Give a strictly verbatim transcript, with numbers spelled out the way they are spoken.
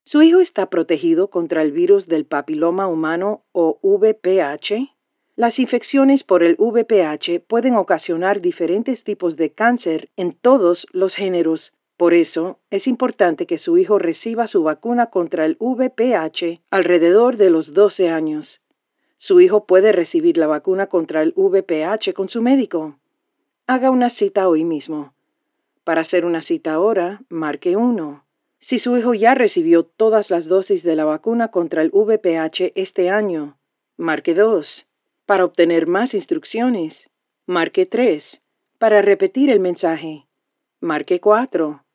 ¿Su hijo está protegido contra el virus del papiloma humano o V P H? Las infecciones por el V P H pueden ocasionar diferentes tipos de cáncer en todos los géneros. Por eso, es importante que su hijo reciba su vacuna contra el V P H alrededor de los doce años. Su hijo puede recibir la vacuna contra el V P H con su médico. Haga una cita hoy mismo. Para hacer una cita ahora, marque uno. Si su hijo ya recibió todas las dosis de la vacuna contra el V P H este año, marque dos. Para obtener más instrucciones, marque tres. Para repetir el mensaje, marque cuatro.